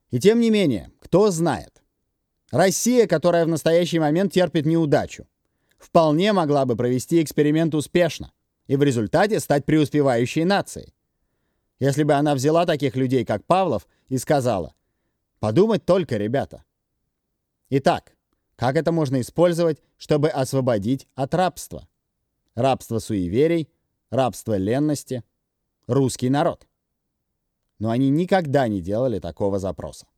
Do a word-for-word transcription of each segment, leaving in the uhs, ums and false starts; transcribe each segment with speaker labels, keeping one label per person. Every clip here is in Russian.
Speaker 1: И тем не менее, кто знает, Россия, которая в настоящий момент терпит неудачу, вполне могла бы провести эксперимент успешно и в результате стать преуспевающей нацией. Если бы она взяла таких людей, как Павлов, и сказала: подумать только, ребята. Итак, как это можно использовать, чтобы освободить от рабства? Рабство суеверий, рабство ленности, русский народ. Но они никогда не делали такого запроса.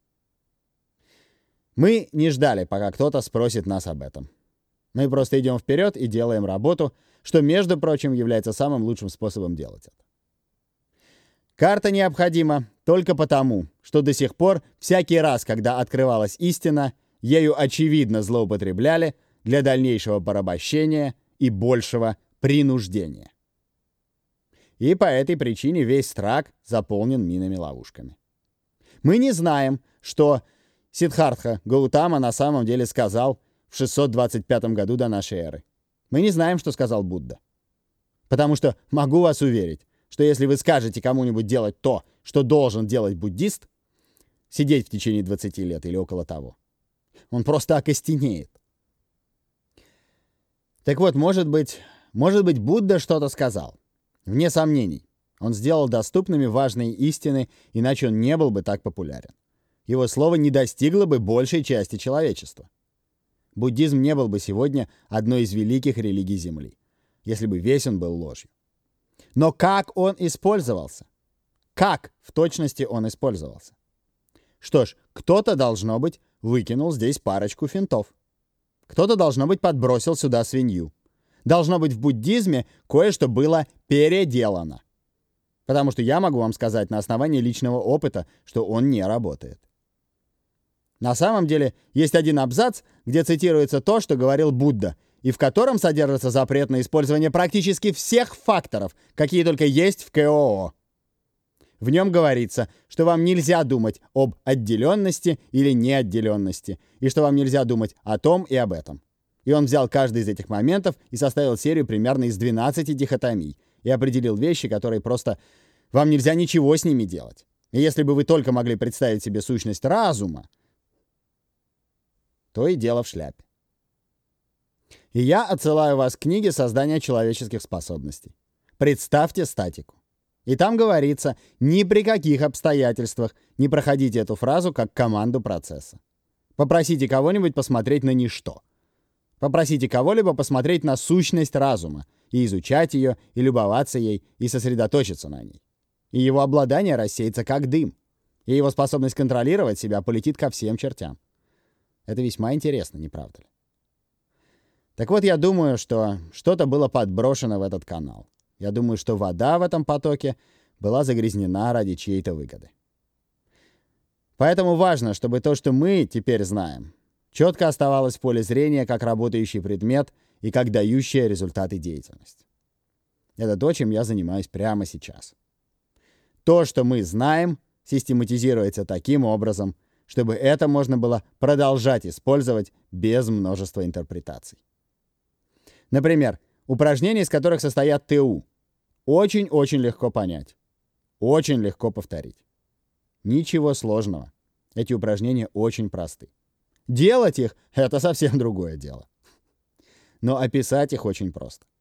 Speaker 1: Мы не ждали, пока кто-то спросит нас об этом. Мы просто идем вперед и делаем работу, что, между прочим, является самым лучшим способом делать это. Карта необходима только потому, что до сих пор, всякий раз, когда открывалась истина, ею очевидно злоупотребляли для дальнейшего порабощения и большего принуждения. И по этой причине весь Страк заполнен минами-ловушками. Мы не знаем, что Сиддхартха Гаутама на самом деле сказал в шестьсот двадцать пятом году до нашей эры. Мы не знаем, что сказал Будда. Потому что могу вас уверить, что если вы скажете кому-нибудь делать то, что должен делать буддист, сидеть в течение двадцати лет или около того, он просто окостенеет. Так вот, может быть, может быть, Будда что-то сказал. Вне сомнений, он сделал доступными важные истины, иначе он не был бы так популярен. Его слово не достигло бы большей части человечества. Буддизм не был бы сегодня одной из великих религий Земли, если бы весь он был ложью. Но как он использовался? Как в точности он использовался? Что ж, кто-то, должно быть, выкинул здесь парочку финтов. Кто-то, должно быть, подбросил сюда свинью. Должно быть, в буддизме кое-что было переделано. Потому что я могу вам сказать на основании личного опыта, что он не работает. На самом деле, есть один абзац, где цитируется то, что говорил Будда, и в котором содержится запрет на использование практически всех факторов, какие только есть в КОО. В нем говорится, что вам нельзя думать об отделенности или неотделенности, и что вам нельзя думать о том и об этом. И он взял каждый из этих моментов и составил серию примерно из двенадцати дихотомий, и определил вещи, которые просто... Вам нельзя ничего с ними делать. И если бы вы только могли представить себе сущность разума, то и дело в шляпе. И я отсылаю вас к книге «Создание человеческих способностей». Представьте статику. И там говорится, ни при каких обстоятельствах не проходите эту фразу как команду процесса. Попросите кого-нибудь посмотреть на ничто. Попросите кого-либо посмотреть на сущность разума и изучать ее, и любоваться ей, и сосредоточиться на ней. И его обладание рассеется как дым, и его способность контролировать себя полетит ко всем чертям. Это весьма интересно, не правда ли? Так вот, я думаю, что что-то было подброшено в этот канал. Я думаю, что вода в этом потоке была загрязнена ради чьей-то выгоды. Поэтому важно, чтобы то, что мы теперь знаем, четко оставалось в поле зрения как работающий предмет и как дающая результаты деятельность. Это то, чем я занимаюсь прямо сейчас. То, что мы знаем, систематизируется таким образом, чтобы это можно было продолжать использовать без множества интерпретаций. Например, упражнения, из которых состоят ТУ, очень-очень легко понять, очень легко повторить. Ничего сложного. Эти упражнения очень просты. Делать их — это совсем другое дело. Но описать их очень просто.